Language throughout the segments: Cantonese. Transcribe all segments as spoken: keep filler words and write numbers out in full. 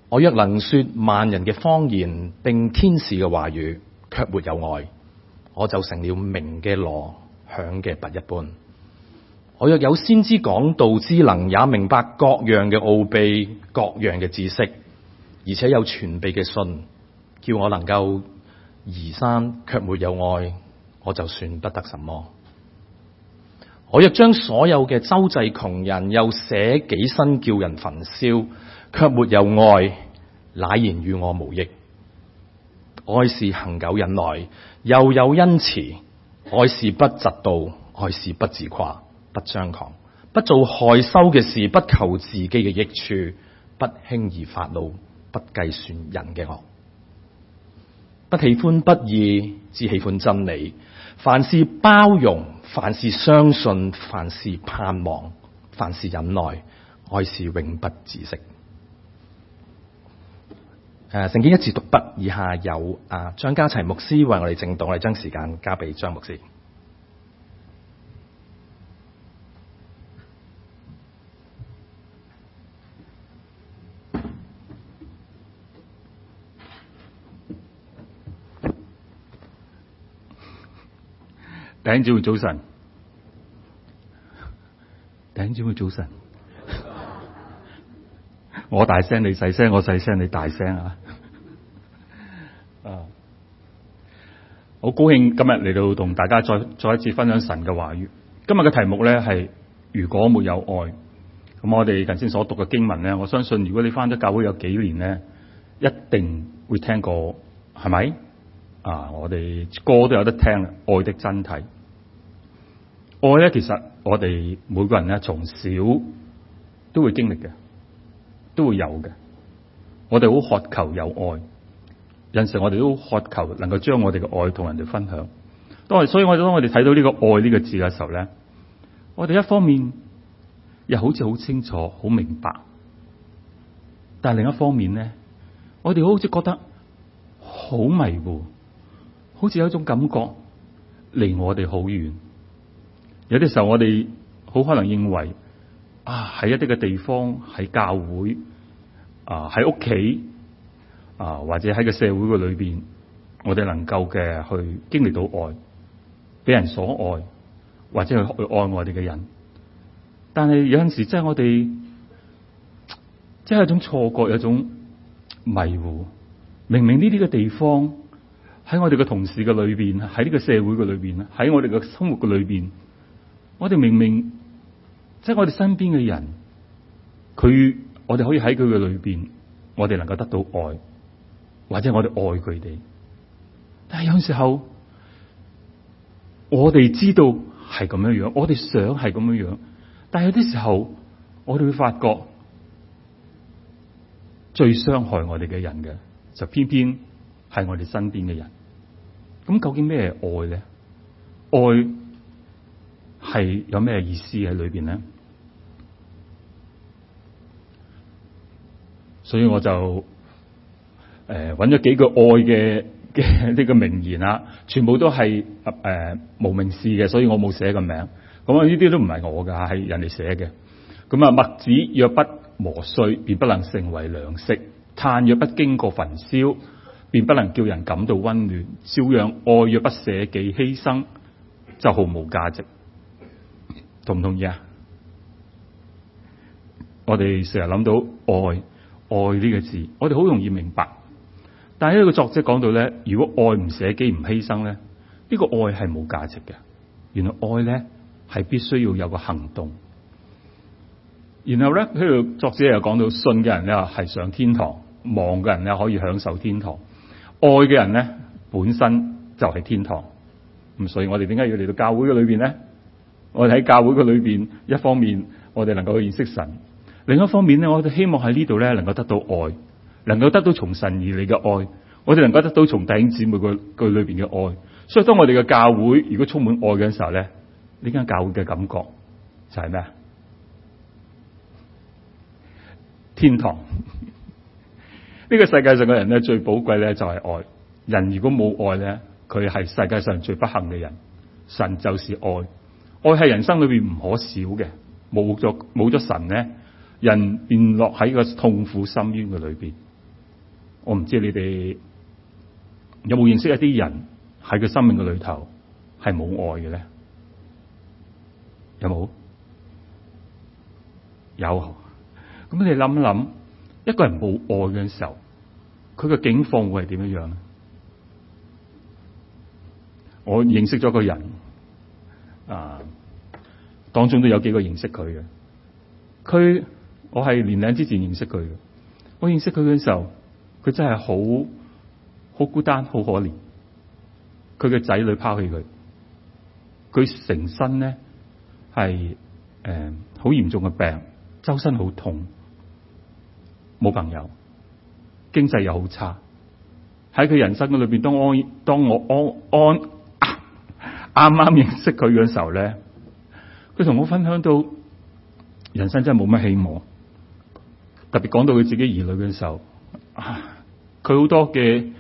我若能說萬人嘅方言，並天使嘅話語，卻沒有愛，我就成了鳴嘅鑼，響嘅鈸一般。我若有先知講道之能，也明白各樣嘅奧秘，各樣嘅知識，而且有全備嘅信，叫我能夠移山，卻沒有愛，我就算不得什麼。我若將所有嘅周濟窮人，又捨己身叫人焚燒，卻沒有愛，乃然與我無益。愛是恒久忍耐，又有恩慈；愛是不嫉妒，愛是不自誇，不張狂，不做害羞嘅事，不求自己嘅益處，不輕易發怒，不計算人嘅惡，不喜歡不義，只喜歡真理。凡事包容，凡事相信，凡事盼望，凡事忍耐，愛是永不止息。誒，聖經一字讀畢，以下有啊張家齊牧師為我哋證道，我哋將時間交俾張牧師。 弟兄姊妹早晨，弟兄姊妹早晨。我大聲，你細聲；我細聲，你大聲啊！啊，好高興今日嚟到同大家再再一次分享神嘅話語。今日嘅題目咧係如果沒有愛。咁我哋近先所讀嘅經文咧，我相信如果你返咗教會有幾年咧，一定會聽過，係咪？啊，我哋歌都有得聽，愛的真諦。愛咧，其實我哋每個人咧從小都會經歷嘅，都會有嘅。我哋好渴求有愛，有陣時我哋都渴求能夠將我哋嘅愛同人哋分享。當我所以我當我哋睇到呢個愛呢個字嘅時候咧，我哋一方面又好似好清楚、好明白，但係另一方面咧，我哋好似覺得好迷糊，好似有一種感覺離我哋好遠。有啲時候我哋好可能認為啊，喺一啲嘅地方，喺教會啊，喺屋企啊，或者喺個社會嘅裏邊，我哋能夠嘅去經歷到愛，俾人所愛，或者去去愛我哋嘅人。但係有陣時真係我哋即係有一種錯覺，有一種迷糊。明明呢啲嘅地方喺我哋嘅同事嘅裏邊，喺呢個社會嘅裏邊，喺我哋嘅生活嘅裏邊，我哋明明即係我哋身邊嘅人，佢我哋可以喺佢嘅裏邊，我哋能夠得到愛，或者我哋愛佢哋。但係有時候我哋知道係咁樣樣，我哋想係咁樣樣，但係有啲時候我哋會發覺最傷害我哋嘅人嘅，就偏偏係我哋身邊嘅人。咁究竟咩係愛咧？愛係有咩意思喺裏邊咧？所以我就誒揾咗幾個愛嘅嘅呢個名言啦，全部都係誒、呃、無名氏嘅，所以我冇寫個名。咁啊呢啲都唔係我噶，係人哋寫嘅。咁啊，麥子若不磨碎，便不能成為糧食；炭若不經過焚燒，便不能叫人感到溫暖。照樣，愛若不捨己犧牲，就毫無價值。同唔同意啊？我哋成日諗到愛，愛呢個字，我哋好容易明白。但係呢個作者講到咧，如果愛唔捨己唔犧牲咧，呢個愛係冇價值嘅。原來愛咧係必須要有個行動。然後咧，呢度作者又講到，信嘅人咧係上天堂，望嘅人咧可以享受天堂，愛嘅人咧本身就係天堂。咁所以我哋點解要嚟到教會嘅裏邊咧？我哋喺教會嘅裏邊，一方面我哋能夠去認識神，另一方面咧，我哋希望喺呢度咧能夠得到愛，能夠得到從神而嚟嘅愛，我哋能夠得到從弟兄姊妹個個裏邊嘅愛。所以當我哋嘅教會如果充滿愛嘅時候咧，呢間教會嘅感覺就係咩啊？天堂。呢個世界上嘅人咧最寶貴咧就係愛。人如果冇愛咧，佢係世界上最不幸嘅人。神就是愛。愛係人生裏邊唔可少嘅，冇咗冇咗神咧，人便落喺個痛苦深淵嘅裏邊。 我唔知你哋有冇認識一啲人喺佢生命嘅裏頭係冇愛嘅咧？有冇？有。咁你諗一諗，一個人冇愛嘅時候，佢嘅境況會係點樣樣咧？我認識咗個人，啊，當中都有幾個認識佢嘅。佢我係年零之前認識佢嘅。我認識佢嘅時候，佢真係好好孤單，好可憐。佢嘅仔女拋棄佢，佢成身咧係誒好嚴重嘅病，周身好痛，冇朋友，經濟又好差。喺佢人生嘅裏邊，當我當我安安啱啱認識佢嘅時候咧，佢同我分享到人生真係冇乜希望。特別講到佢自己兒女嘅時候，佢好多嘅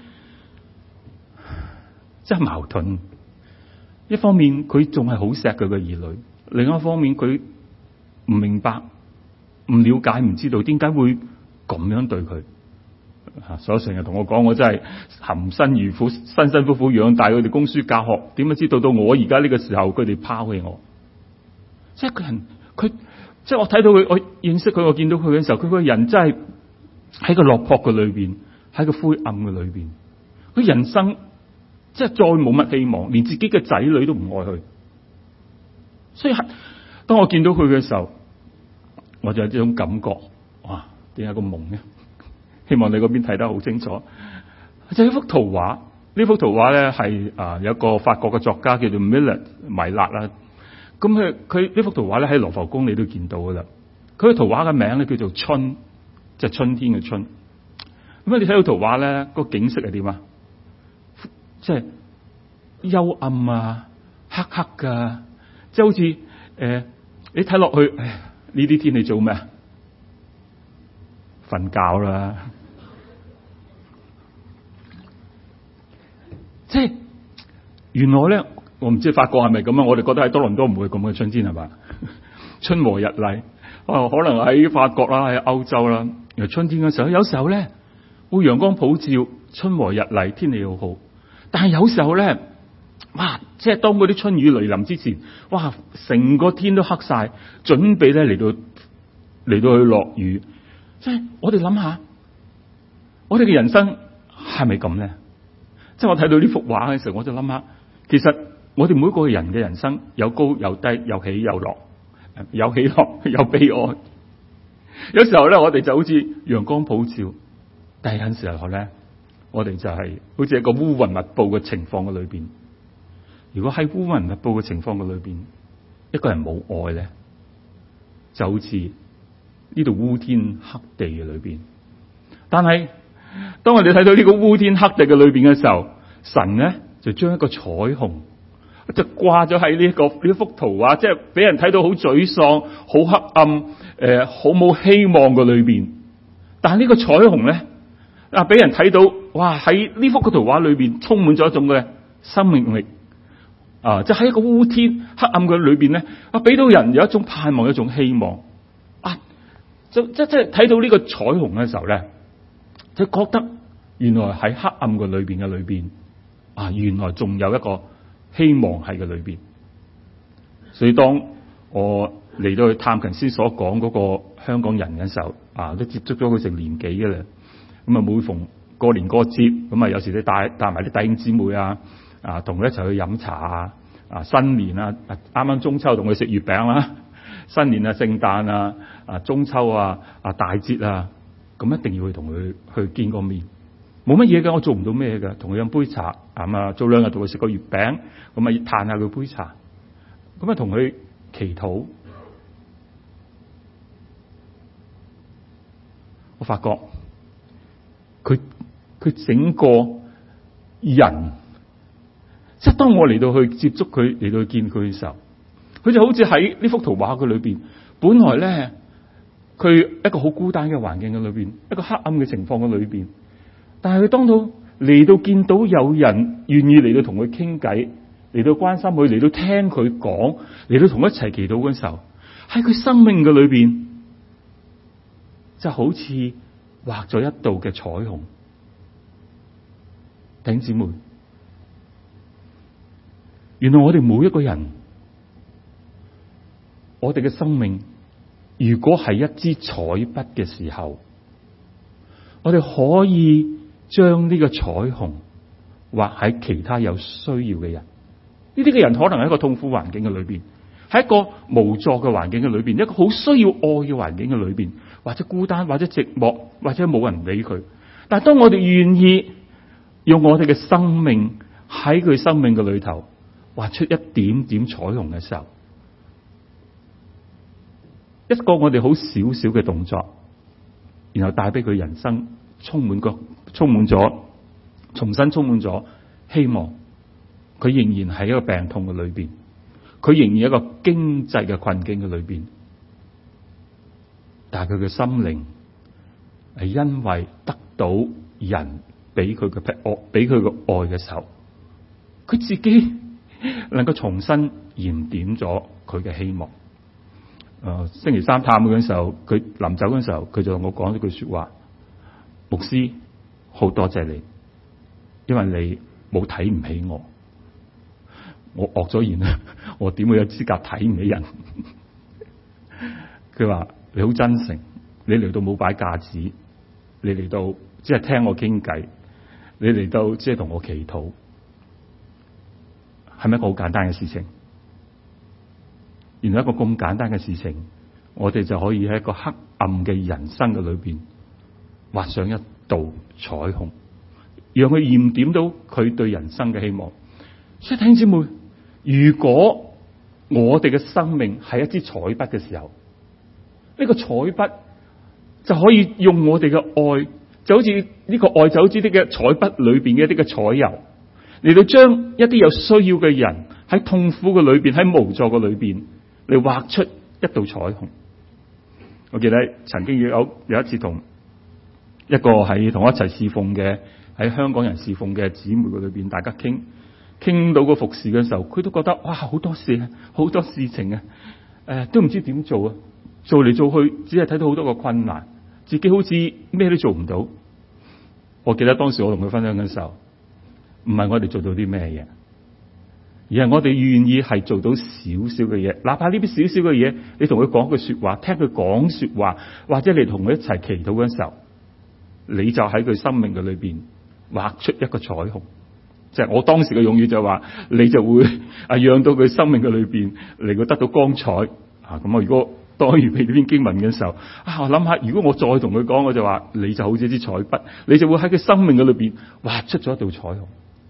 即係矛盾。一方面佢仲係好錫佢嘅兒女，另一方面佢唔明白、唔了解、唔知道點解會咁樣對佢。所以成日同我講，我真係含辛茹苦、辛辛苦苦養大佢哋，供書教學，點樣知道到我而家呢個時候佢哋拋棄我？即係個人，佢即係我睇到佢，我認識佢，我見到佢嘅時候，佢個人真係喺個落魄嘅裏邊，喺個灰暗嘅裏邊，佢人生即係再冇乜希望，連自己嘅仔女都唔愛佢。所以當我見到佢嘅時候，我就有呢種感覺，哇！點解咁朦嘅？希望你嗰邊睇得好清楚。就係一幅圖畫，呢幅圖畫咧係啊有一個法國嘅作家叫做 Miller 米勒啦。咁佢佢呢幅圖畫咧喺羅浮宮你都見到噶啦。佢嘅圖畫嘅名咧叫做春，即係春天嘅春。咁你睇到圖畫咧，個景色係點啊？即係幽暗啊，黑黑噶，即係好似誒、呃，你睇落去，唉，呢啲天你做咩啊？瞓覺啦。即係原來咧，我唔知法國係咪咁啊？我哋覺得喺多倫多唔會咁嘅春天係嘛？春和日麗，哦，可能喺法國啦，喺歐洲啦，原來春天嘅時候，有時候咧會陽光普照，春和日麗，天氣好好。但係有時候咧，哇！即係當嗰啲春雨來臨之前，哇！成個天都黑晒，準備咧嚟到嚟到去落雨。即係我哋諗下，我哋嘅人生係咪咁咧？即係我睇到呢幅畫嘅時候，我就諗下，其實我哋每個人嘅人生有高有低，有起有落，有喜樂有悲哀。有時候咧，我哋就好似陽光普照，但係有時候咧，我哋就係好似一個烏雲密布嘅情況嘅裏邊。如果喺烏雲密布嘅情況嘅裏邊，一個人冇愛咧，就好似呢度烏天黑地嘅裏邊。但係當我哋睇到呢個烏天黑地嘅裏邊嘅時候，神咧就將一個彩虹就掛咗喺呢個呢幅圖畫，即係俾人睇到好沮喪、好黑暗、誒好冇希望嘅裏邊。但係呢個彩虹咧啊，俾人睇到，哇！喺呢幅嘅圖畫裏邊充滿咗一種嘅生命力啊！即係喺一個烏天黑暗嘅裏邊咧啊，俾到人有一種盼望、一種希望啊！就即即係睇到呢個彩虹嘅時候咧，就覺得原來喺黑暗嘅裏邊嘅裏邊啊，原來仲有一個希望喺嘅裏邊。所以當我嚟到去探勤先所講嗰個香港人嘅時候啊，都接觸咗佢成年幾嘅啦。咁啊，每逢過年過節，咁啊，有時你帶帶埋啲弟兄姊妹啊，啊，同佢一齊去飲茶啊，啊，新年啊，啱啱中秋同佢食月餅啦，新年啊，聖誕啊，啊，中秋啊，啊，大節啊，咁一定要去同佢去見個面。冇乜嘢㗎，我做唔到咩㗎，同佢飲杯茶，咁啊，早兩日同佢食個月餅，咁啊，嘆下佢杯茶，咁啊，同佢祈禱。我發覺佢佢整個人，即係當我嚟到去接觸佢，嚟到去見佢嘅時候，佢就好似喺呢幅圖畫嘅裏邊，本來咧佢一個好孤單嘅環境嘅裏邊，一個黑暗嘅情況嘅裏邊，但係佢當到嚟到見到有人願意嚟到同佢傾偈，嚟到關心佢，嚟到聽佢講，嚟到同佢一齊祈禱嘅時候，喺佢生命嘅裏邊就好似畫咗一道嘅彩虹， 弟兄姊妹，原來我哋每一個人，我哋嘅生命如果係一支彩筆嘅時候，我哋可以將呢個彩虹畫喺其他有需要嘅人。呢啲嘅人可能喺一個痛苦環境嘅裏邊，喺一個無助嘅環境嘅裏邊，一個好需要愛嘅環境嘅裏邊，或者孤單，或者寂寞，或者冇人理佢。但係當我哋願意用我哋嘅生命喺佢生命嘅裏頭畫出一點點彩虹嘅時候，一個我哋好少少嘅動作，然後帶俾佢人生充滿個充滿咗重新充滿咗希望。佢仍然喺一個病痛嘅裏邊，佢仍然一個經濟嘅困境嘅裏邊，但係佢嘅心靈係因為得到人俾佢嘅愛，俾佢嘅愛嘅時候，佢自己能夠重新燃點咗佢嘅希望。誒、呃，星期三探佢嘅時候，佢臨走嘅時候，佢就同我講咗句說話：牧師，好多謝你，因為你冇睇唔起我。我惡咗言啦，我點會有資格睇唔起人？佢話你好真誠，你嚟到冇擺架子，你嚟到只係聽我傾偈，你嚟到只係同我祈禱，係咪一個好簡單嘅事情？原來一個咁簡單嘅事情，我哋就可以喺一個黑暗嘅人生嘅裏邊畫上一道彩虹，讓佢燃點到佢對人生嘅希望。所以弟兄姊妹，如果我哋嘅生命係一支彩筆嘅時候，呢個彩筆就可以用我哋嘅愛，就好似呢個愛就好似啲嘅彩筆裏邊嘅一啲嘅彩油，嚟到將一啲有需要嘅人喺痛苦嘅裏邊，喺無助嘅裏邊嚟畫出一道彩虹。我記得曾經有有一次同一個喺同我一齊侍奉嘅喺香港人侍奉嘅姊妹嘅裏邊，大家傾。傾到個服侍嘅時候，佢都覺得哇，好多事啊，好多事情啊，誒、呃，都唔知點做啊，做嚟做去，只係睇到好多個困難，自己好似咩都做唔到。我記得當時我同佢分享嘅時候，唔係我哋做到啲咩嘢，而係我哋願意係做到少少嘅嘢，哪怕呢啲少少嘅嘢，你同佢講句說話，聽佢講說話，或者你同佢一齊祈禱嘅時候，你就喺佢生命嘅裏邊畫出一個彩虹。即係我當時嘅用語就話，你就會啊讓到佢生命嘅裏邊嚟到得到光彩啊！咁我如果當預備呢篇經文嘅時候啊，我諗下，如果我再同佢講，我就話你就好似一支彩筆，你就會喺佢生命嘅裏邊畫出咗一道彩虹。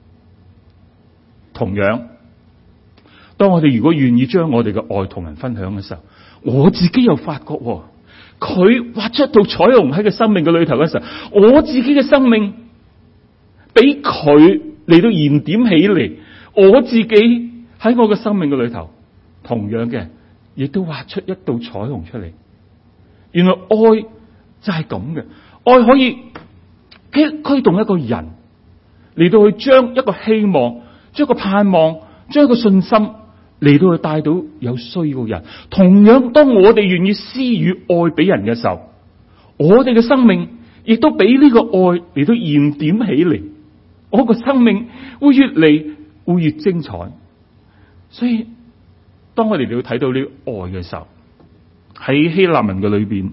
同樣，當我哋如果願意將我哋嘅愛同人分享嘅時候，我自己又發覺佢畫出一道彩虹喺佢生命嘅裏頭嘅時候，我自己嘅生命俾佢嚟到燃點起嚟，我自己喺我嘅生命嘅裏頭，同樣嘅亦都畫出一道彩虹出嚟。原來愛就係咁嘅，愛可以驅驅動一個人嚟到去將一個希望、將一個盼望、將一個信心嚟到去帶到有需要嘅人。同樣，當我哋願意施予愛俾人嘅時候，我哋嘅生命亦都俾呢個愛嚟到燃點起嚟。我個生命會越嚟會越精彩。所以當我哋嚟到睇到呢個愛嘅時候，喺希臘文嘅裏邊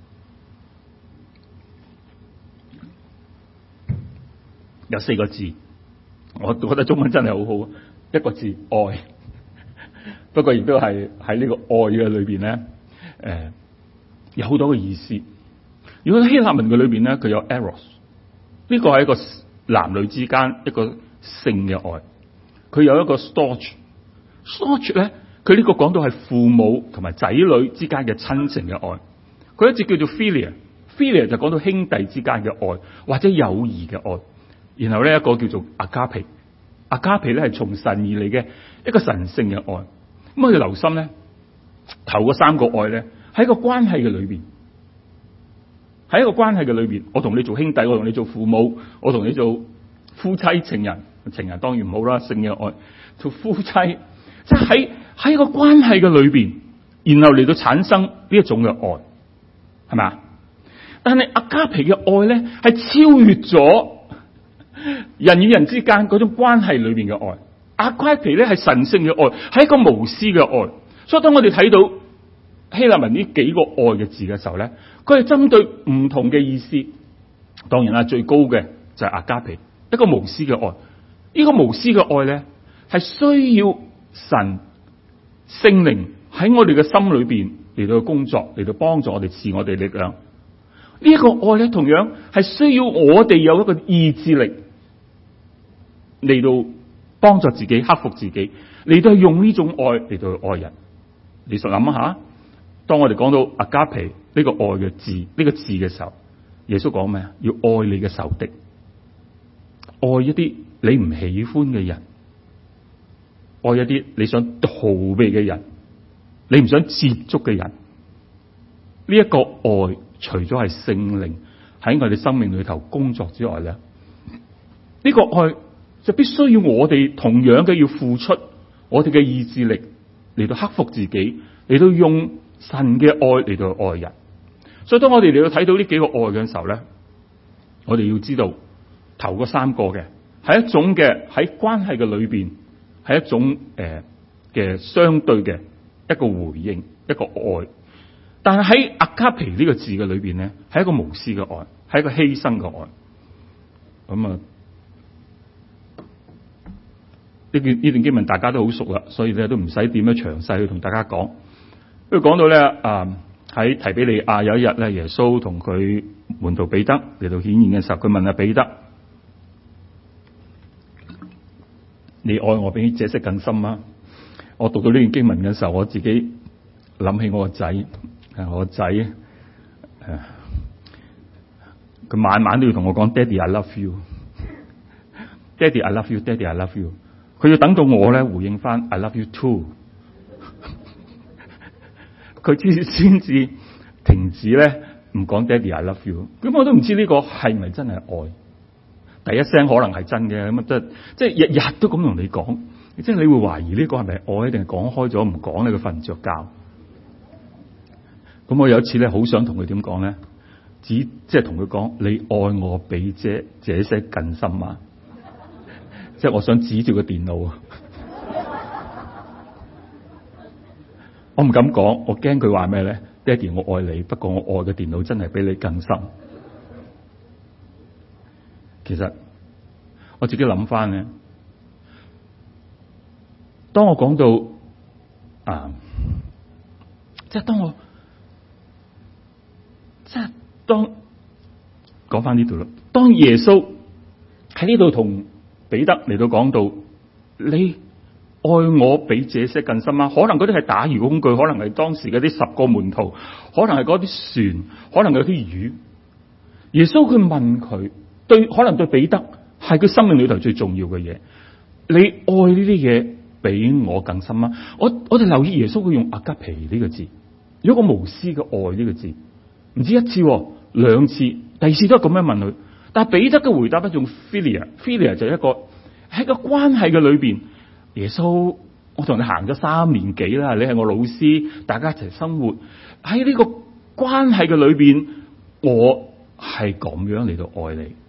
有四個字，我覺得中文真係好好，一個字愛。不過亦都係喺呢個愛嘅裏邊咧，誒、呃、有好多嘅意思。如果喺希臘文嘅裏邊咧，佢有 eros， 呢個係一個男女之間一個性嘅愛。佢有一個 storge，storge 咧，佢呢個講到係父母同埋仔女之間嘅親情嘅愛。佢一直叫做 philia，philia 就講到兄弟之間嘅愛或者友誼嘅愛。然後咧一個叫做 agape，agape 咧係從神而嚟嘅一個神聖嘅愛。咁我哋留心咧，頭嗰三個愛咧喺一個關係嘅裏邊。喺一個關係嘅裏邊，我同你做兄弟，我同你做父母，我同你做夫妻、情人，情人當然唔好啦，性嘅愛做夫妻，即係喺喺一個關係嘅裏邊，然後嚟到產生呢一種嘅愛，係咪啊？但係阿加皮嘅愛咧，係超越咗人與人之間嗰種關係裏邊嘅愛。阿加皮咧係神聖嘅愛，係一個無私嘅愛。所以當我哋睇到希臘文呢幾個愛嘅字嘅時候咧，佢係針對唔同嘅意思。當然啦，最高嘅就係阿加皮，一個無私嘅愛。呢個無私嘅愛咧，係需要神聖靈喺我哋嘅心裏邊嚟到工作，嚟到幫助我哋，賜我哋力量。呢一個愛咧，同樣係需要我哋有一個意志力嚟到幫助自己，克服自己，嚟到用呢種愛嚟到去愛人。你實諗下，當我哋講到阿加皮呢個愛嘅字，呢個字嘅時候，耶穌講咩啊？要愛你嘅仇敵，愛一啲你唔喜歡嘅人，愛一啲你想逃避嘅人，你唔想接觸嘅人。呢一個愛除咗係聖靈喺我哋生命裏頭工作之外咧，呢個愛就必須要我哋同樣嘅要付出我哋嘅意志力嚟到克服自己，嚟到用神嘅愛嚟到愛人。所以當我哋嚟到睇到呢幾個愛嘅時候咧，我哋要知道頭嗰三個嘅係一種嘅喺關係嘅裏邊係一種誒嘅、呃、相對嘅一個回應，一個愛。但係喺阿加皮呢個字嘅裏邊咧，係一個無私嘅愛，係一個犧牲嘅愛。咁啊，呢段呢段經文大家都好熟啦，所以咧都唔使點樣詳細去同大家講。不過講到咧啊喺提比利亞有一日咧，耶穌同佢門徒彼得嚟到顯現嘅時候，佢問阿彼得：你愛我比這些更深嗎？我讀到呢段經文嘅時候，我自己諗起我個仔。我個仔，誒，佢晚晚都要同我講，Daddy I love you，Daddy I love you，Daddy I love you。佢要等到我咧回應翻 I love you too，佢先先至停止咧唔講 Daddy I love you。咁我都唔知呢個係咪真係愛？第一聲可能係真嘅，咁啊即係日日都咁同你講，即係你會懷疑呢個係咪愛，定係講開咗唔講你佢瞓唔着覺？咁我有一次咧，好想同佢點講咧，只即係同佢講，你愛我比這這些更深啊！即係我想指住個電腦啊，我唔敢講，我驚佢話咩咧？爹哋，我愛你，不過我愛嘅電腦真係比你更深。其實我自己諗翻咧，當我講到啊，即係當我。即係當講翻呢度啦，當耶穌喺呢度同彼得嚟到講到，你愛我比這些更深嗎？可能嗰啲係打魚工具，可能係當時嗰啲十個門徒，可能係嗰啲船，可能係啲魚。耶穌佢問佢，對可能對彼得係佢生命裏頭最重要嘅嘢，你愛呢啲嘢比我更深嗎？我我哋留意耶穌佢用阿加皮呢個字，有一個無私嘅愛呢個字。唔止一次，兩次，第二次都係咁樣問佢。但係彼得嘅回答咧，用 philia，philia 就係一個喺個關係嘅裏邊。耶穌，我同你行咗三年幾啦，你係我老師，大家一齊生活喺呢個關係嘅裏邊，我係咁樣嚟到愛你。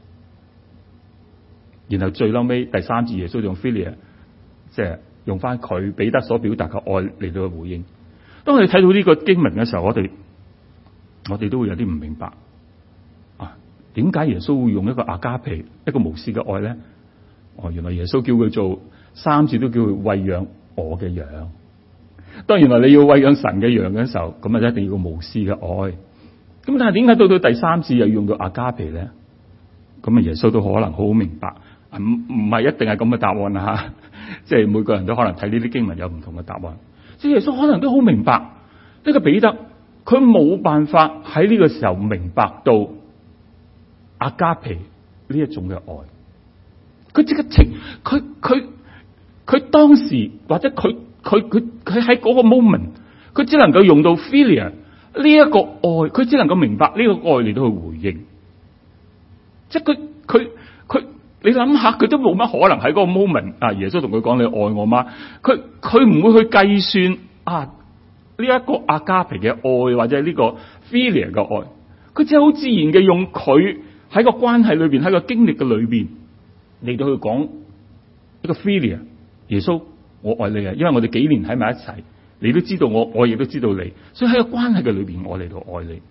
然後最嬲尾第三次，耶穌用 philia，即係用翻佢彼得所表達嘅愛嚟到回應。當我哋睇到呢個經文嘅時候，我哋。我哋都會有啲唔明白啊，點解耶穌會用一個阿加皮，一個無私嘅愛咧？哦，原來耶穌叫佢做三次都叫佢餵養我嘅羊。當原來你要餵養神嘅羊嘅時候，咁啊一定要個無私嘅愛。咁但係點解到到第三次又要用到阿加皮咧？咁啊耶穌都可能好好明白，唔唔係一定係咁嘅答案啊吓，即係每個人都可能睇呢啲經文有唔同嘅答案。即係耶穌可能都好明白呢個彼得。佢冇辦法喺呢個時候明白到阿加皮呢一種嘅愛，佢即刻情，佢佢佢當時或者佢佢佢佢喺嗰個 moment，佢只能夠用到 philia 呢一個愛，佢只能夠明白呢個愛嚟到去回應，即係佢佢佢，你諗下，佢都冇乜可能喺嗰個 moment 啊！耶穌同佢講你愛我嗎？佢佢唔會去計算啊。呢一個阿加皮嘅愛或者呢個 philia 嘅愛，佢只係好自然嘅用佢喺個關係裏邊，喺個經歷嘅裏邊嚟到去講一個 philia， 耶穌我愛你啊，因為我哋幾年喺埋一齊，你都知道我，我亦都知道你，所以喺個關係嘅裏邊，我嚟到愛你。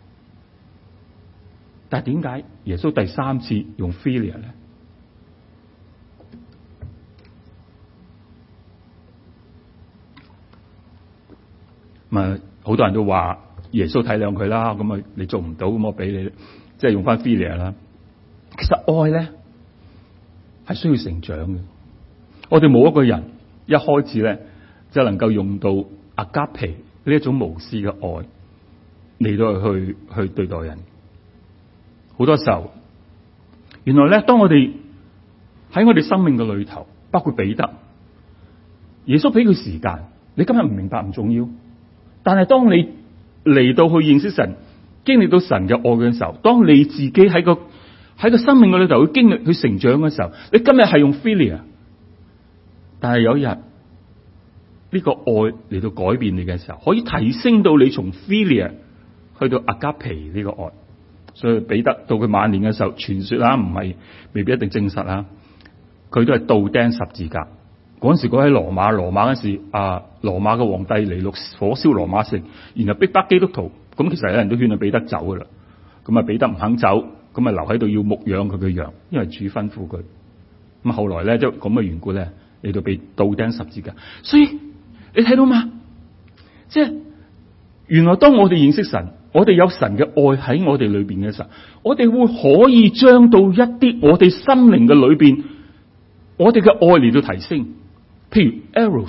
但係點解耶穌第三次用 philia 咧？咁啊，好多人都話耶穌體諒佢啦，咁啊你做唔到，咁我俾你，即係用翻 philia 啦。其實愛咧係需要成長嘅，我哋冇一個人一開始咧就能夠用到阿加皮呢一種無私嘅愛嚟到去去對待人。好多時候，原來咧，當我哋喺我哋生命嘅裏頭，包括彼得，耶穌俾佢時間，你今日唔明白唔重要，但係當你嚟到去認識神，經歷到神嘅愛嘅時候，當你自己喺個喺個生命嘅裏頭去經歷去成長嘅時候，你今日係用 philia， 但係有一日呢、這個愛嚟到改變你嘅時候，可以提升到你從 philia 去到阿加皮呢個愛。所以彼得到佢晚年嘅時候，傳說啦，唔係未必一定證實啦，佢都係倒釘十字架。嗰陣時佢喺羅馬，羅馬嗰時啊，羅馬嘅皇帝尼祿火燒羅馬城，然後逼迫基督徒。咁其實有人都勸佢彼得走噶啦，咁啊彼得唔肯走，咁啊留喺度要牧養佢嘅羊，因為主吩咐佢。咁後來咧，即係咁嘅緣故咧，嚟到被倒釘十字架。所以你睇到嘛？即係原來當我哋認識神，我哋有神嘅愛喺我哋裏邊嘅時候，我哋會可以將到一啲我哋心靈嘅裏邊，我哋嘅愛嚟到提升。譬如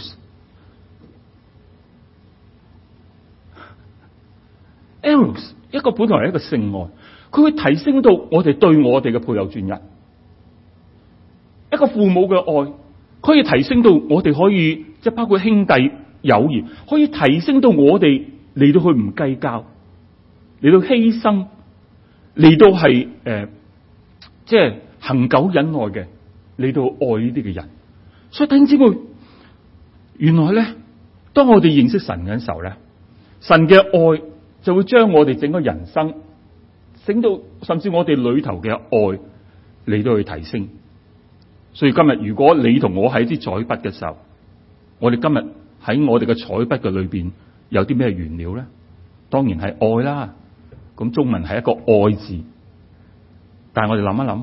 eros，eros 一個本來係一個性愛，佢會提升到我哋對我哋嘅配偶專一。一個父母嘅愛，可以提升到我哋可以即係包括兄弟友誼，可以提升到我哋嚟到去唔計較。嚟到犧牲，嚟到係誒，即係恒久忍耐嘅，嚟到愛呢啲嘅人。所以弟兄姊妹，原來咧，當我哋認識神嘅時候咧，神嘅愛就會將我哋整個人生，整到甚至我哋裏頭嘅愛嚟到去提升。所以今日如果你同我喺啲彩筆嘅時候，我哋今日喺我哋嘅彩筆嘅裏邊有啲咩原料咧？當然係愛啦。咁中文係一個愛字，但係我哋諗一諗，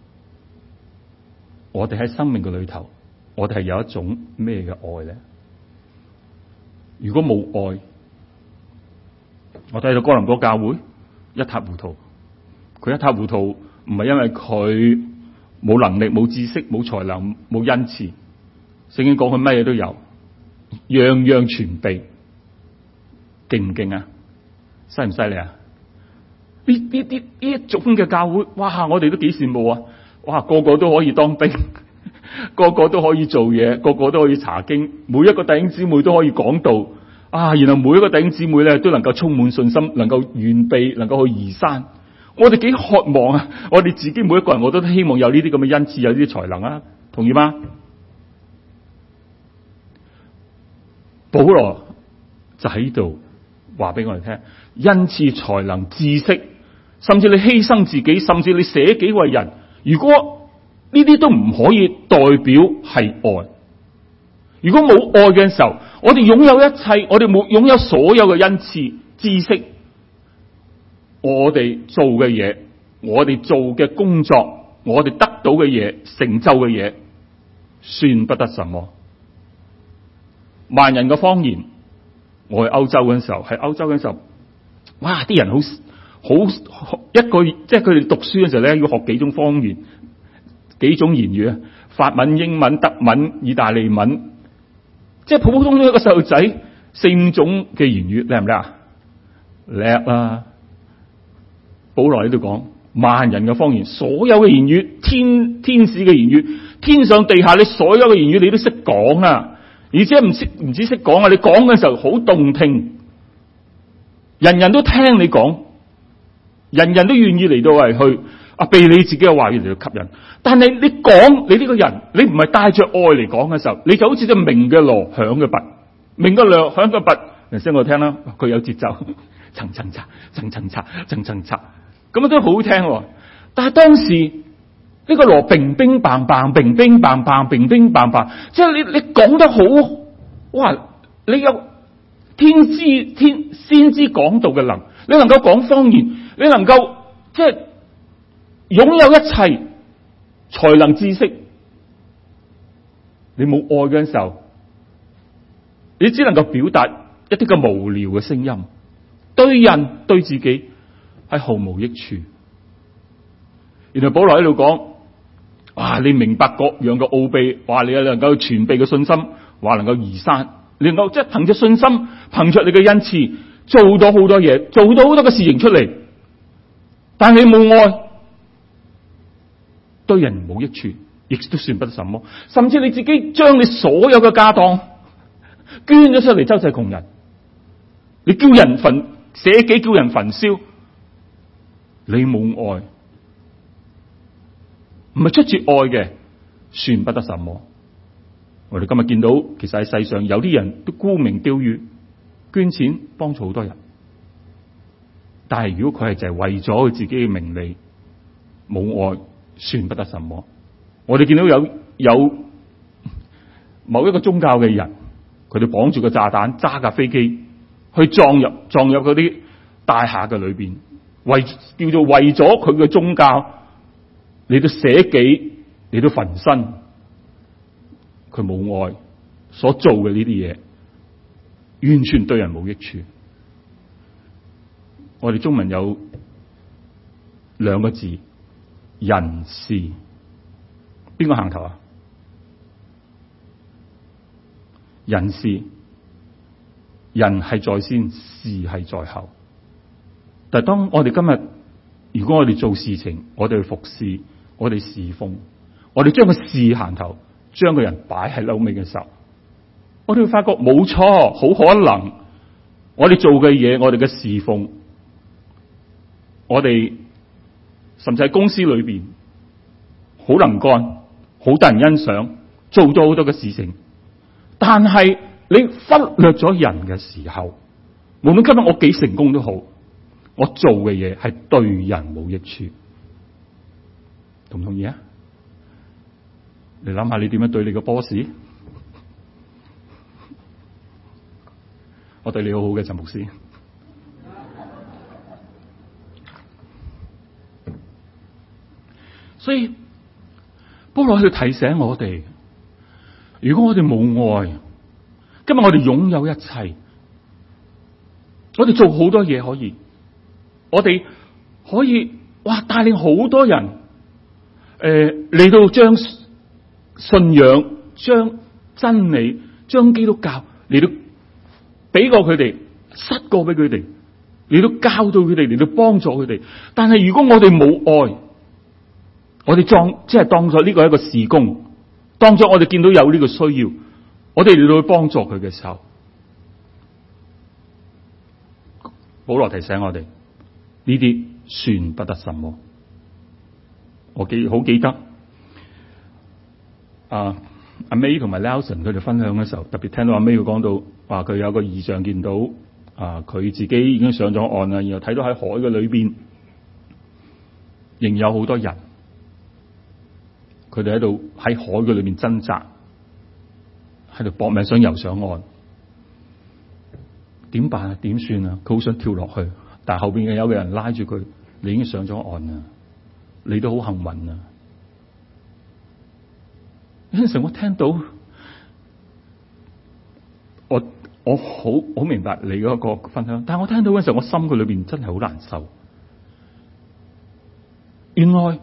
我哋喺生命嘅裏頭，我哋係有一種咩嘅愛咧？如果冇愛，我睇到哥林多教會一塌糊塗。佢一塌糊塗唔係因為佢冇能力、冇知識、冇才能、冇恩賜，聖經講佢乜嘢都有，樣樣全備，勁唔勁啊？犀唔犀利啊？呢呢啲呢一種嘅教會，哇！我哋都幾羨慕啊！哇，個個都可以當兵，個個都可以做嘢，個個都可以查經，每一個弟兄姊妹都可以講道啊！然後每一個弟兄姊妹咧都能夠充滿信心，能夠完備，能夠去移山。我哋幾渴望啊！我哋自己每一個人，我都希望有呢啲咁嘅恩賜，有呢啲才能啊！同意嗎？保羅就喺度話俾我哋聽，恩賜、才能、知識。甚至你犧牲自己，甚至你捨己為人，如果呢啲都唔可以代表係愛，如果冇愛嘅時候，我哋擁有一切，我哋冇擁有所有嘅恩賜、知識，我哋做嘅嘢，我哋做嘅工作，我哋得到嘅嘢，成就嘅嘢，算不得什麼。萬人嘅方言，我去歐洲嗰陣時候，喺歐洲嗰陣時候，哇！啲人好。好一個即係佢哋讀書嘅時候咧，要學幾種方言，幾種言語啊，法文、英文、德文、意大利文，即係普普通通一個細路仔四五種嘅言語，叻唔叻啊？叻啊！保羅喺度講萬人嘅方言，所有嘅言語，天天使嘅言語，天上地下你所有嘅言語你都識講啊！而且唔識唔止識講啊，你講嘅時候好動聽，人人都聽你講。人人都願意嚟到係去啊，被你自己嘅話語嚟到吸引。但係你講你呢個人，你唔係帶着愛嚟講嘅時候，你就好似隻鳴嘅鑼響嘅鈸，鳴嘅鑼響嘅鈸，嚟聲我聽啦，佢有節奏，層層擦，層層擦，層層擦，咁啊都好聽。但係當時呢個羅乒乒乓乓，乒乒乓乓，乒乒乓乓，即係你你講得好，哇！你有天知天先知講道嘅能，你能夠講方言，你能夠即係擁有一切才能知識，你冇愛嘅時候，你只能夠表達一啲嘅無聊嘅聲音，對人對自己係毫無益處。原來保羅喺度講，哇！你明白各樣嘅奧秘，話你能夠全備嘅信心，話能夠移山，你能夠即係憑着信心，憑着你嘅恩賜，做到好多嘢，做到好多嘅事情出嚟，但係你冇愛，對人冇益處，亦都算不得什麼。甚至你自己將你所有嘅家當捐咗出嚟周濟窮人，你叫人焚捨己，叫人焚燒，你冇愛。唔係出自愛嘅，算不得什麼。我哋今日見到，其實喺世上有啲人都沽名釣譽，捐錢幫助好多人。但係如果佢係就係為咗佢自己嘅名利，冇愛，算不得什麼。我哋見到有有某一個宗教嘅人，佢哋綁住個炸彈，揸架飛機去撞入撞入嗰啲大廈嘅裏邊，為叫做為咗佢嘅宗教。你都捨己，你都焚身，佢冇愛，所做嘅呢啲嘢，完全對人冇益處。我哋中文有兩個字，人事，邊個行頭啊？人事，人係在先，事係在後。但係當我哋今日，如果我哋做事情，我哋去服侍。我哋侍奉，我哋將個事行頭，將個人擺喺後尾嘅時候，我哋會發覺冇錯，好可能我哋做嘅嘢，我哋嘅侍奉，我哋甚至喺公司裏邊好能幹，好得人欣賞，做咗好多嘅事情，但係你忽略咗人嘅時候，無論今日我幾成功都好，我做嘅嘢係對人冇益處。同唔同意啊？你諗下，你點樣對你個 boss？ 我對你好好嘅陳牧師，所以保羅去提醒我哋，如果我哋冇愛，今日我哋擁有一切，我哋做好多嘢可以，我哋可以哇帶領好多人。誒，嚟、呃、到將信仰、將真理、將基督教嚟到俾過佢哋，塞過俾佢哋，嚟到教導佢哋，嚟到幫助佢哋。但係如果我哋冇愛，我哋當即係當咗呢個係一個事工，當咗我哋見到有呢個需要，我哋嚟到去幫助佢嘅時候，保羅提醒我哋呢啲算不得什麼。我記好記得，啊阿 May 同埋 Nelson 佢哋分享嘅時候，特別聽到阿 May 佢講到，話佢有個異象見到，啊佢自己已經上咗岸啦，然後睇到喺海嘅裏邊，仍有好多人，佢哋喺度喺海嘅裏邊掙扎，喺度搏命想游上岸，點辦啊？點算啊？佢好想跳落去，但係後邊嘅有個人拉住佢，你已經上咗岸啦。你都好幸運啊！有陣時我聽到，我我好好明白你嗰個分享，但係我聽到嗰陣時候，我心佢裏邊真係好難受。原來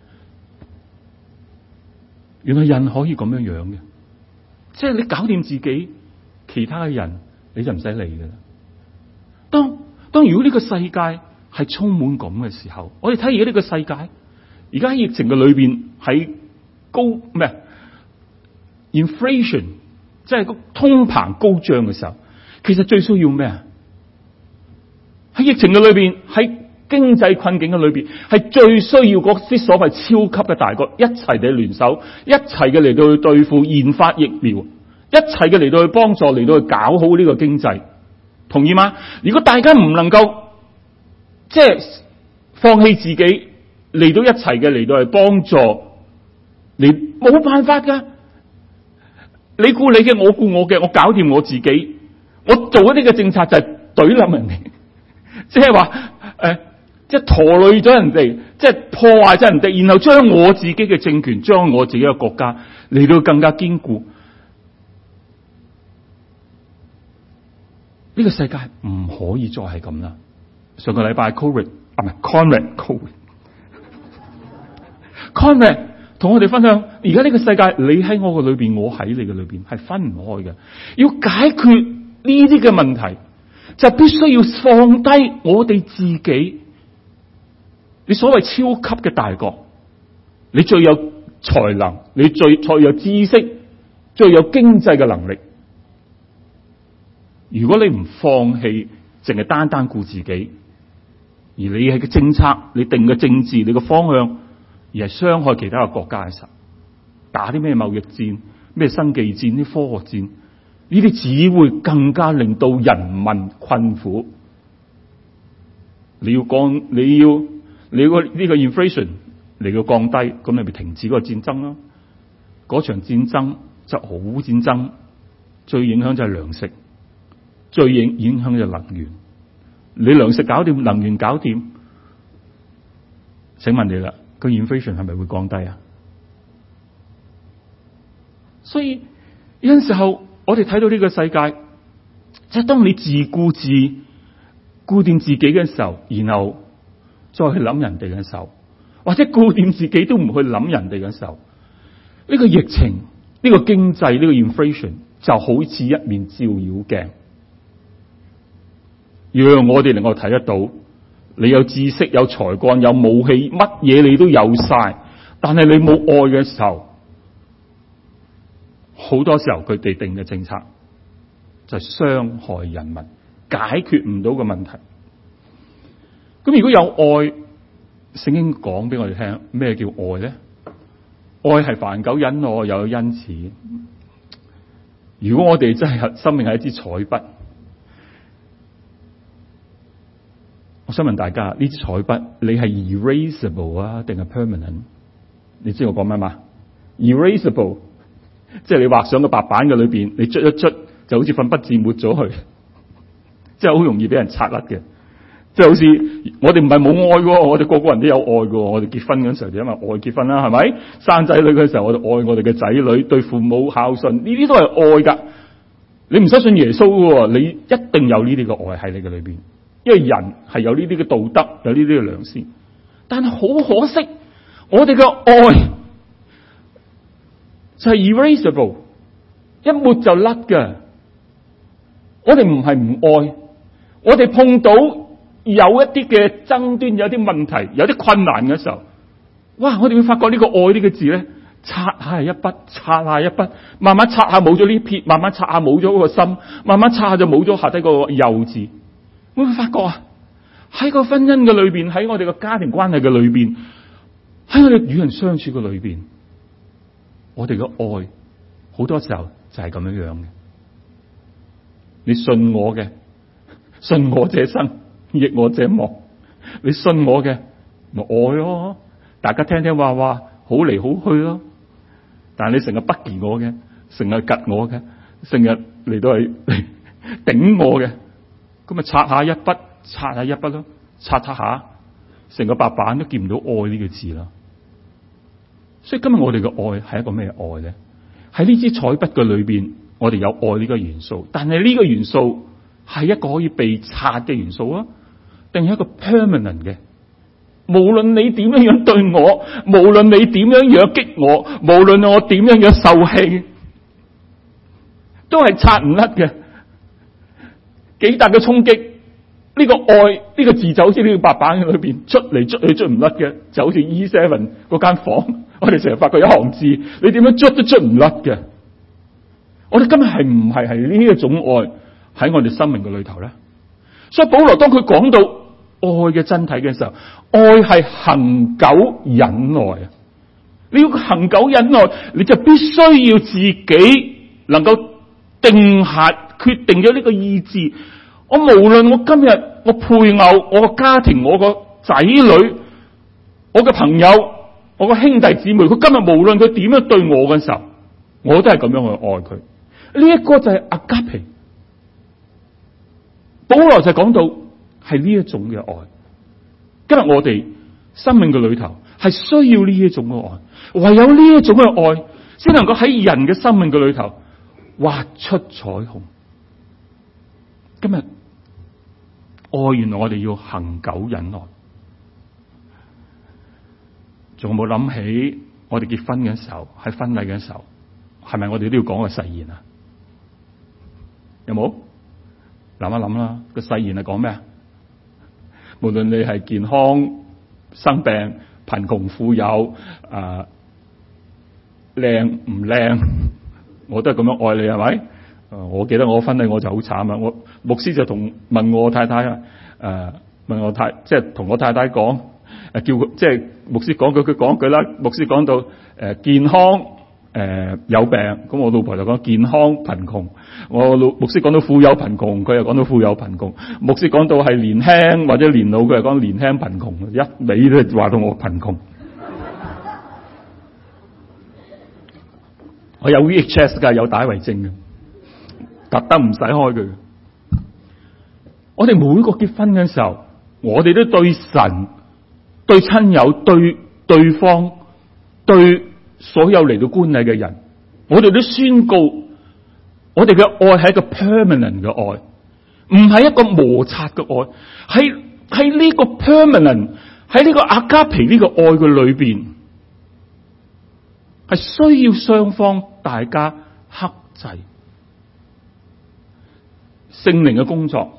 原來人可以咁樣樣嘅，即係你搞掂自己，其他嘅人你就唔使理噶啦。當當如果呢個世界係充滿咁嘅時候，我哋睇而家呢個世界。而家喺疫情嘅裏邊，喺高咩 inflation， 即係個通膨高漲嘅時候，其實最需要咩啊？喺疫情嘅裏邊，喺經濟困境嘅裏邊，係最需要嗰啲所謂超級嘅大國一齊嘅聯手，一齊嘅嚟到去對付研發疫苗，一齊嘅嚟到去幫助嚟到去搞好呢個經濟，同意嗎？如果大家唔能夠即係放棄自己。嚟到一齊嘅嚟到係幫助你冇辦法噶，你顧你嘅，我顧我嘅，我搞掂我自己，我做一啲嘅政策就係懟冧人哋，即係話誒，即係拖累咗人哋，即係破壞咗人哋，然後將我自己嘅政權，將我自己嘅國家嚟到更加堅固。呢個世界唔可以再係咁啦。上個禮拜 Covid 啊，唔係 Conrad Covid Conrad 同我哋分享，而家呢個世界你喺我嘅裏邊，我喺你嘅裏邊係分唔開嘅。要解決呢啲嘅問題，就必須要放低我哋自己。你所謂超級嘅大國，你最有才能，你最最有知識，最有經濟嘅能力。如果你唔放棄，淨係單單顧自己，而你係嘅政策，你定嘅政治，你嘅方向，而係傷害其他嘅國家嘅時候，打啲咩貿易戰、咩生技戰、啲科學戰，呢啲只會更加令到人民困苦。你要降，你要你要呢個 inflation 嚟到降低，咁你咪停止嗰個戰爭咯。嗰場戰爭就好戰爭，最影響就係糧食。最影影響就能源，你糧食搞掂，能源搞掂，請問你啦，個 inflation 係咪會降低啊？所以有陣時候我哋睇到呢個世界，即係當你自顧自顧掂自己嘅時候，然後再去諗人哋嘅時候，或者顧掂自己都唔去諗人哋嘅時候，呢個疫情、呢個經濟、呢個 inflation 就好似一面照妖鏡。讓我哋能夠睇得到，你有知識、有才幹、有武器，乜嘢你都有晒，但係你冇愛嘅時候，好多時候佢哋定嘅政策就係傷害人民，解決唔到嘅問題。咁如果有愛，聖經講俾我哋聽咩叫愛咧？愛係凡久忍耐，又有恩慈。如果我哋真係生命係一支彩筆，我想問大家，呢支彩筆你係 erasable 啊，定係 permanent？ 你知我講咩嘛 ？erasable， 即係你畫上個白板嘅裏邊，你捽一捽就好似粉筆字抹咗去，即係好容易俾人擦甩嘅。即係好似我哋唔係冇愛嘅，我哋個個人都有愛嘅。我哋結婚嗰陣時候就因為愛結婚啦，係咪？生仔女嘅時候我哋愛我哋嘅仔女，對父母孝順，呢啲都係愛噶。你唔使信耶穌嘅，你一定有呢啲嘅愛喺你嘅裏邊。因為人係有呢啲嘅道德，有呢啲嘅良知，但係好可惜，我哋嘅愛就係 erasable， 一抹就甩嘅。我哋唔係唔愛，我哋碰到有一啲嘅爭端，有啲問題，有啲困難嘅時候，哇！我哋會發覺呢個愛呢個字咧，擦下一筆，擦下一筆，慢慢擦下冇咗呢撇，慢慢擦下冇咗嗰個心，慢慢擦下就冇咗下低個幼字。會唔會發覺啊？喺個婚姻嘅裏邊，喺我哋個家庭關係嘅裏邊，喺我哋與人相處嘅裏邊，我哋嘅愛好多時候就係咁樣樣嘅。你信我嘅，信我這生，逆我這亡。你信我嘅，咪愛咯。大家聽聽話話，好嚟好去咯。但係你成日不疑我嘅，成日窒我嘅，成日嚟到係頂我嘅。咁咪擦下一筆，擦下一筆咯，擦擦下，成個白板都見唔到愛呢個字啦。所以今日我哋嘅愛係一個咩愛咧？喺呢支彩筆嘅裏邊，我哋有愛呢個元素，但係呢個元素係一個可以被擦嘅元素啊，定係一個 permanent 嘅？無論你點樣樣對我，無論你點樣樣激我，無論我點樣樣受氣，都係擦唔甩嘅。幾大嘅衝擊，呢個愛呢個字就好似呢個白板裏邊出嚟捽去捽唔甩嘅，就好似 E 七 嗰間房，我哋成日發覺一行字，你點樣捽都捽唔甩嘅。我哋今日係唔係係呢一種愛喺我哋生命嘅裏頭咧？所以保羅當佢講到愛嘅真體嘅時候，愛係恒久忍耐啊！你要恒久忍耐，你就必須要自己能夠定下決定咗呢個意志。我無論我今日我配偶、我個家庭、我個仔女、我嘅朋友， 我個兄弟姊妹，佢今日無論佢點樣對我嘅時候，我都係咁樣去愛佢。呢一個就係阿加皮。保羅就講到係呢一種嘅愛。今日我哋生命嘅裏頭係需要呢一種嘅愛，唯有呢一種嘅愛先能夠喺人嘅生命嘅裏頭畫出彩虹。今日愛，原來我哋要恒久忍耐。仲有冇諗起我哋結婚嘅時候，喺婚禮嘅時候，係咪我哋都要講個誓言啊？有冇諗一諗啦？個誓言係講咩啊？無論你係健康、生病、貧窮、富有、啊靚唔靚，我都係咁樣愛你，係咪？誒，我記得我婚禮我就好慘啊！我牧師就同問我太太啊，誒問我太即係同我太太講，誒叫佢即係牧師講句佢講句啦。牧師講到誒健康誒、呃、有病，咁我老婆就講健康貧窮。我老牧師講到富有貧窮，佢又講到富有貧窮。牧師講到係年輕或者年老，佢又講年輕貧窮。一味都話到我貧窮。我有 V H S 噶，有帶為證嘅。特登唔使開佢。我哋每個結婚嘅時候，我哋都對神、對親友、對對方、對所有嚟到觀禮嘅人，我哋都宣告，我哋嘅愛係一個 permanent 嘅愛，唔係一個摩擦嘅愛，喺喺呢個 permanent， 喺呢個阿加皮呢個愛嘅裏邊，係需要雙方大家克制。聖靈嘅工作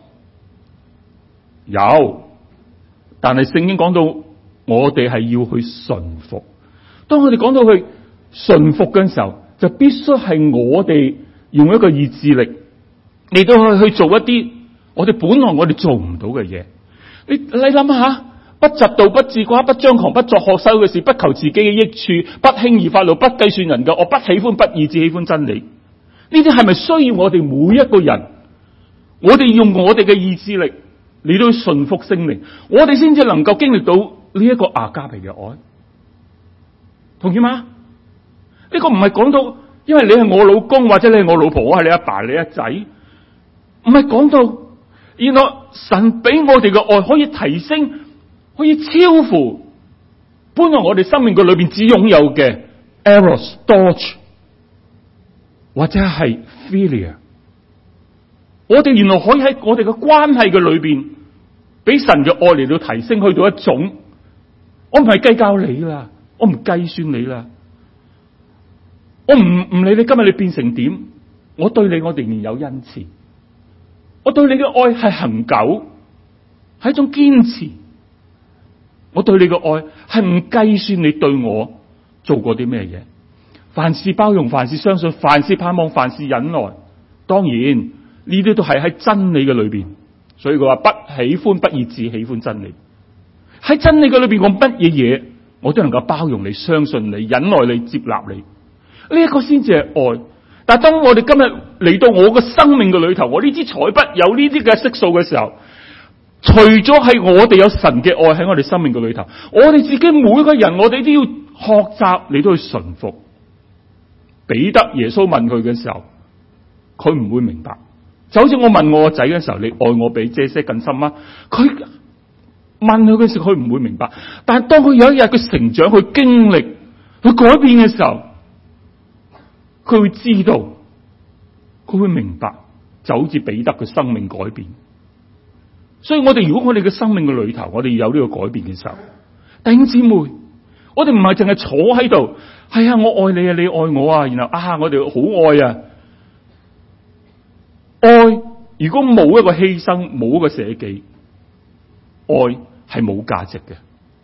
有，但係聖經講到我哋係要去順服。當我哋講到去順服嘅時候，就必須係我哋用一個意志力嚟到去去做一啲我哋本來我哋做唔到嘅嘢。你你諗下，不嫉妒、不自誇、不張狂、不作學修嘅事，不求自己嘅益處，不輕易發怒，不計算人嘅惡，我不喜歡不義，只喜歡真理。呢啲係咪需要我哋每一個人？我哋用我哋嘅意志力嚟到順服聖靈，我哋先至能夠經歷到呢一個阿加皮嘅愛，同意嗎？呢、這個唔係講到，因為你係我老公或者你係我老婆，我係你阿爸，你阿仔，唔係講到，原來神俾我哋嘅愛可以提升，可以超乎本來我哋生命嘅裏邊只擁有嘅 eros、storge 或者係 philia。我哋原來可以喺我哋嘅關係嘅裏邊，俾神嘅愛嚟到提升去到一種，我唔係計較你啦，我唔計算你啦，我唔唔理你今日你變成點，我對你我仍然有恩慈，我對你嘅愛係恆久，係一種堅持，我對你嘅愛係唔計算你對我做過啲咩嘢，凡事包容，凡事相信，凡事盼望，凡事忍耐，當然。呢啲都係喺真理嘅裏邊，所以佢話不喜歡不義，只喜歡真理。喺真理嘅裏邊，我乜嘢嘢我都能夠包容你、相信你、忍耐你、接納你。呢、這、一個先至係愛。但係當我哋今日嚟到我嘅生命嘅裏頭，我呢支彩筆有呢啲嘅色素嘅時候，除咗係我哋有神嘅愛喺我哋生命嘅裏頭，我哋自己每個人，我哋都要學習你都去順服。彼得耶穌問佢嘅時候，佢唔會明白。就好似我問我個仔嘅時候，你愛我比這些更深嗎？佢問佢嘅時候，佢唔會明白。但係當佢有一日佢成長、去經歷、去改變嘅時候，佢會知道，佢會明白，就好似彼得嘅生命改變。所以我哋如果我哋嘅生命嘅裏頭，我哋有呢個改變嘅時候，弟兄姊妹，我哋唔係淨係坐喺度，係啊，我愛你啊，你愛我啊，然後啊，我哋好愛啊。愛如果冇一個犧牲，冇一個捨己，愛係冇價值嘅。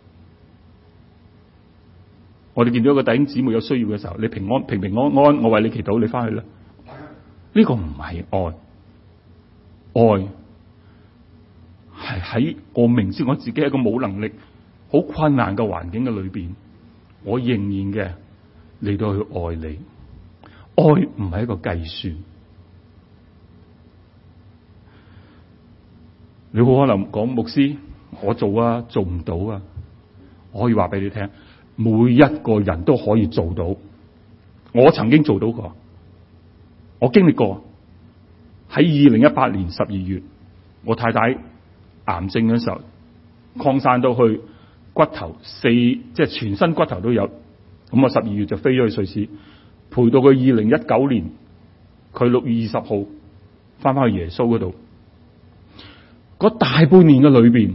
我哋見到一個弟兄姊妹有需要嘅時候，你平安平平安安，我為你祈禱，你翻去啦。呢個唔係愛，愛係喺我明知我自己係一個冇能力、好困難嘅環境嘅裏邊，我仍然嘅嚟到去愛你。愛唔係一個計算。你好可能講牧師，我做啊，做唔到啊。我可以話俾你聽， 每一個人都可以做到。我曾經做到過，我經歷過。喺二零一八年十二月，我太太癌症嘅時候，擴散到去骨頭四，即係全身骨頭都有。咁我十二月就飛咗去瑞士，陪到佢二零一九年，佢六月二十號翻返去耶穌嗰度。嗰大半年嘅裏邊，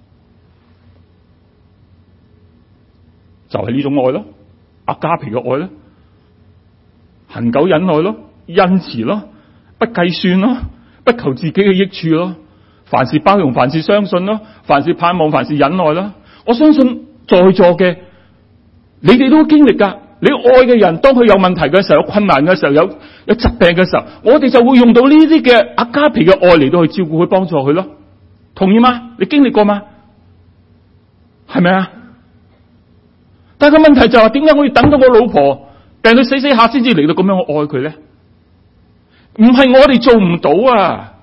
就係呢種愛咯，阿加皮嘅愛咯，恒久忍耐咯，恩慈咯，不計算咯，不求自己嘅益處咯，凡事包容，凡事相信咯，凡事盼望，凡事忍耐啦。我相信在座嘅你哋都經歷噶。你愛嘅人，當佢有問題嘅時候，有困難嘅時候，有有疾病嘅時候，我哋就會用到呢啲嘅阿加皮嘅愛嚟到去照顧佢，幫助佢咯。同意嗎？你經歷過嗎？係咪啊？但係個問題就係點解我要等到我老婆病到死死下先至嚟到咁樣去愛佢咧？唔係我哋做唔到啊！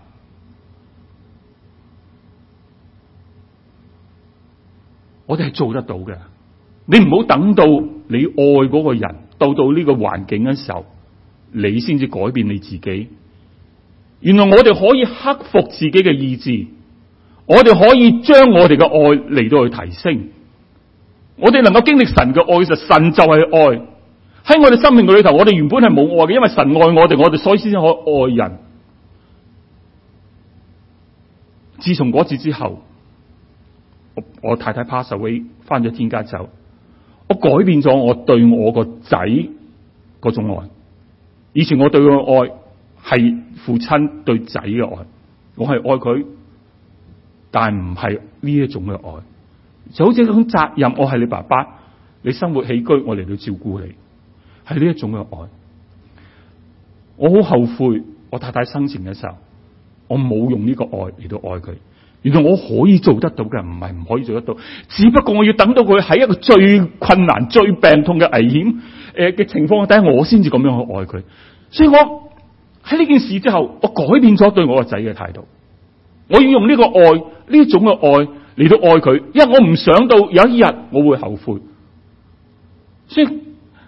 我哋係做得到嘅。你唔好等到你愛嗰個人到到呢個環境嘅時候，你先至改變你自己。原來我哋可以克服自己嘅意志，我哋可以將我哋嘅愛嚟到去提升。我哋能夠經歷神嘅愛，其實神就係愛。喺我哋生命嘅裏頭，我哋原本係冇愛嘅，因為神愛我哋，我哋所以先可以愛人。自從嗰次之後，我，我太太 pass away 翻咗天家走，我改變咗我對我個仔嗰種愛。以前我對佢嘅愛係父親對仔嘅愛，我係愛佢，但係唔係呢一種嘅愛。就好似一種責任，我係你爸爸，你生活起居，我嚟到照顧你，係呢一種嘅愛。我好後悔，我太太生前嘅時候，我冇用呢個愛嚟到愛佢。原來我可以做得到嘅，唔係唔可以做得到，只不過我要等到佢喺一個最困難、最病痛嘅危險誒嘅情況底下，我先至咁樣去愛佢。所以我喺呢件事之後，我改變咗對我個仔嘅態度。我要用呢個愛，呢種嘅愛嚟到愛佢，因為我唔想到有一日我會後悔。所以，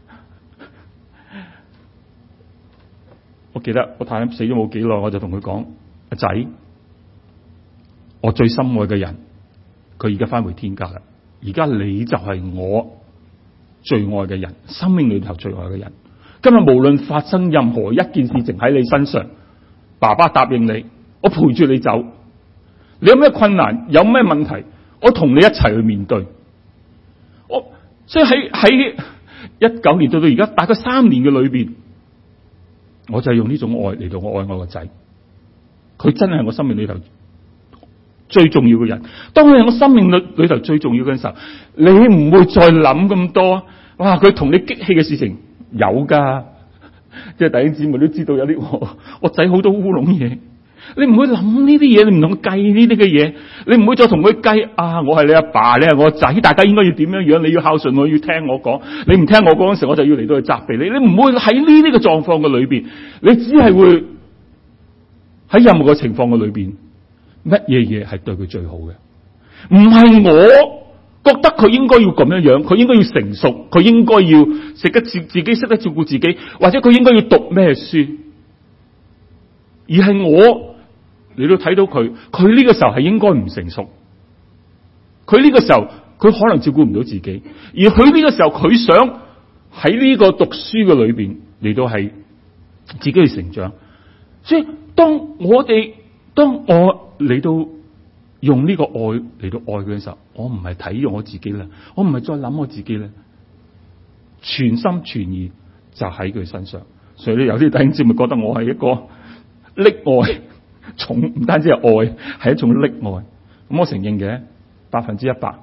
我記得我太太死咗冇幾耐，我就同佢講：阿仔，我最深愛嘅人，佢而家翻回天家啦。而家你就係我最愛嘅人，生命裏頭最愛嘅人。今日無論發生任何一件事情喺你身上，爸爸答應你，我陪住你走。你有咩困難，有咩問題，我同你一齊去面對。我所以喺喺一九年到到而家大概三年嘅裏邊，我就係用呢種愛嚟到我愛我個仔。佢真係我生命裏頭最重要嘅人。當佢係我生命裏裏頭最重要嘅時候，你唔會再諗咁多。哇！佢同你激氣嘅事情有噶，即係弟兄姊妹都知道有啲我我仔好多烏龍嘢。你唔會諗呢啲嘢，你唔同佢計呢啲嘅嘢，你唔會再同佢計啊！我係你阿爸，你係我仔，大家應該要點樣樣？你要孝順我，要聽我講。你唔聽我講嗰時，我就要嚟到去責備你。你唔會喺呢啲嘅狀況嘅裏邊，你只係會喺任何嘅情況嘅裏邊，乜嘢嘢係對佢最好嘅？唔係我覺得佢應該要咁樣樣，佢應該要成熟，佢應該要食得自自己識得照顧自己，或者佢應該要讀咩書，而係我。你都睇到佢，佢呢個時候係應該唔成熟。佢呢個時候，佢可能照顧唔到自己，而佢呢個時候，佢想喺呢個讀書嘅裏邊嚟到係自己去成長。所以當我哋，當我嚟到用呢個愛嚟到愛佢嘅時候，我唔係睇咗我自己啦，我唔係再諗我自己啦，全心全意就喺佢身上。所以咧，有啲弟兄姊妹覺得我係一個溺愛。寵唔單止係愛，係一種溺愛。咁我承認嘅，百分之一百，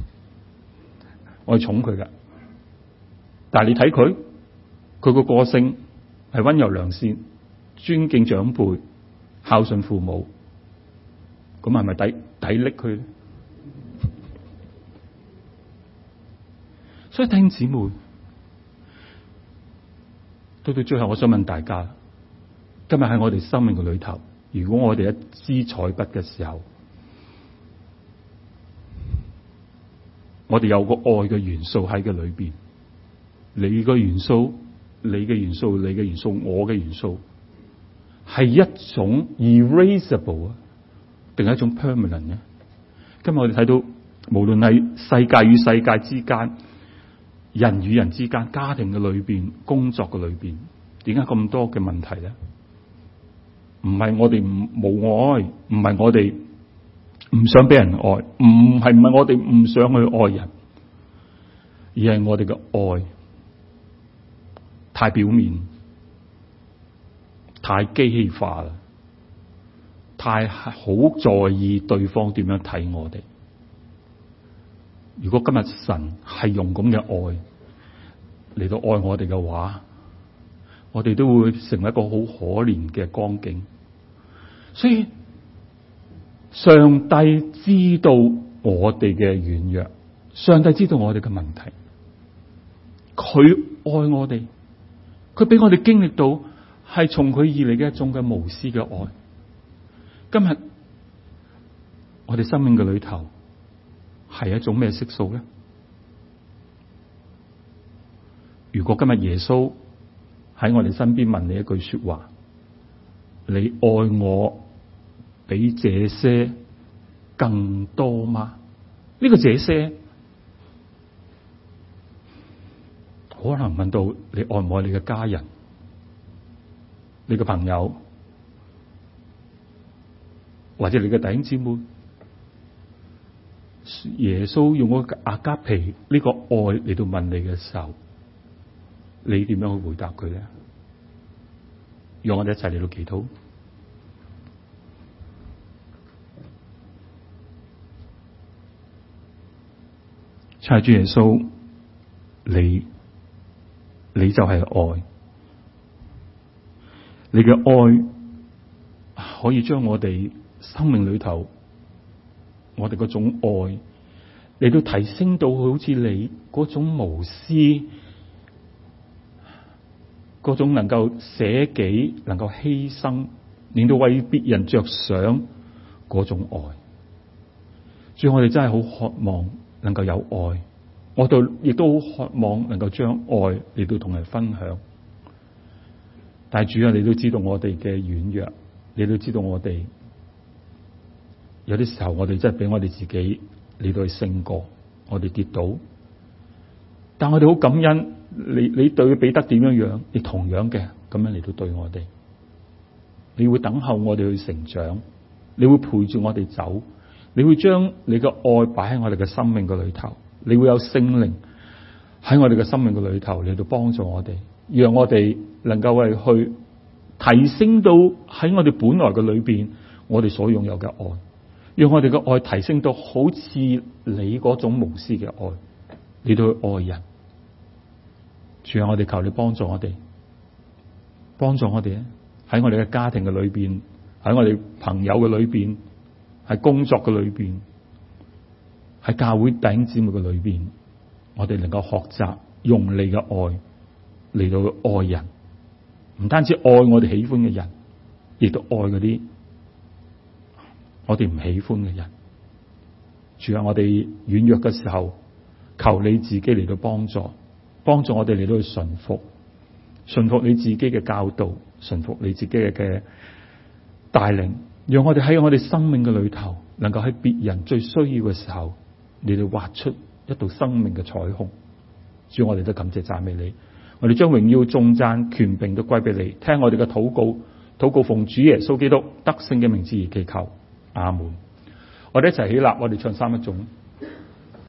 我係寵佢噶。但係你睇佢，佢個個性係溫柔良善、尊敬長輩、孝順父母，咁係咪抵抵溺佢？所以弟兄姊妹，到到最後，我想問大家，今日喺我哋生命嘅裏頭。如果我哋一支彩筆嘅時候， 我哋有個愛嘅元素喺嘅裏邊。你嘅元素，你嘅元素，你嘅元素，我嘅元素，係一種 erasable 啊，定係一種 permanent 呢？今日我哋睇到，無論係世界與世界之間，人與人之間，家庭嘅裏邊，工作嘅裏邊，點解咁多嘅問題咧？唔係我哋唔冇愛，唔係我哋唔想俾人愛，唔係唔係我哋唔想去愛人，而係我哋嘅愛太表面，太機器化啦，太好在意對方點樣睇我哋。如果今日神係用咁嘅愛嚟到愛我哋嘅話，我哋都會成為一個好可憐嘅光景。所以上帝知道我哋嘅軟弱，上帝知道我哋嘅問題，佢愛我哋，佢俾我哋經歷到係從佢而嚟嘅一種嘅無私嘅愛。今日我哋生命嘅裏頭係一種咩色素咧？如果今日耶穌喺我哋身邊問你一句說話，你愛我比這些更多嗎？呢個這些可能問到你愛唔愛你嘅家人、你嘅朋友，或者你嘅弟兄姊妹。耶穌用嗰個阿加皮呢個愛嚟到問你嘅時候，你點樣去回答佢咧？讓我哋一齊嚟到祈禱。親愛的主耶穌，你你就係愛，你嘅愛可以將我哋生命裏頭我哋嗰種愛嚟到提升到好似你嗰種無私，嗰種能夠捨己、能夠犧牲，令到為別人着想嗰種愛。所以我哋真係好渴望能夠有愛，我哋亦都好渴望能夠將愛嚟到同人分享。但係主啊，你都知道我哋嘅軟弱，你都知道我哋有啲時候我哋真係俾我哋自己嚟到去勝過，我哋跌倒。但我哋好感恩，你你對彼得點樣樣，你同樣嘅咁樣嚟到對我哋。你會等候我哋去成長，你會陪住我哋走，你會將你嘅愛擺喺我哋嘅生命嘅裏頭，你會有聖靈喺我哋嘅生命嘅裏頭嚟到幫助我哋，讓我哋能夠係去提升到喺我哋本來嘅裏邊，我哋所擁有嘅愛，讓我哋嘅愛提升到好似你嗰種無私嘅愛，你到去愛人。主啊，我哋求你幫助我哋，幫助我哋喺我哋嘅家庭嘅裏邊，喺我哋朋友嘅裏邊，喺工作嘅裏邊，喺教會弟兄姊妹嘅裏邊，我哋能夠學習用你嘅愛嚟到愛人，唔單止愛我哋喜歡嘅人，亦都愛嗰啲我哋唔喜歡嘅人。主啊，我哋軟弱嘅時候，求你自己嚟到幫助，幫助我哋嚟到去順服，順服你自己嘅教導，順服你自己嘅嘅帶領，讓我哋喺我哋生命嘅裏頭，能夠喺別人最需要嘅時候，你哋畫出一道生命嘅彩虹。主，我哋都感謝讚美你，我哋將榮耀、頌讚、權柄都歸俾你。聽我哋嘅禱告，禱告奉主耶穌基督得勝嘅名字而祈求，阿門。我哋一齊起立，我哋唱三一頌。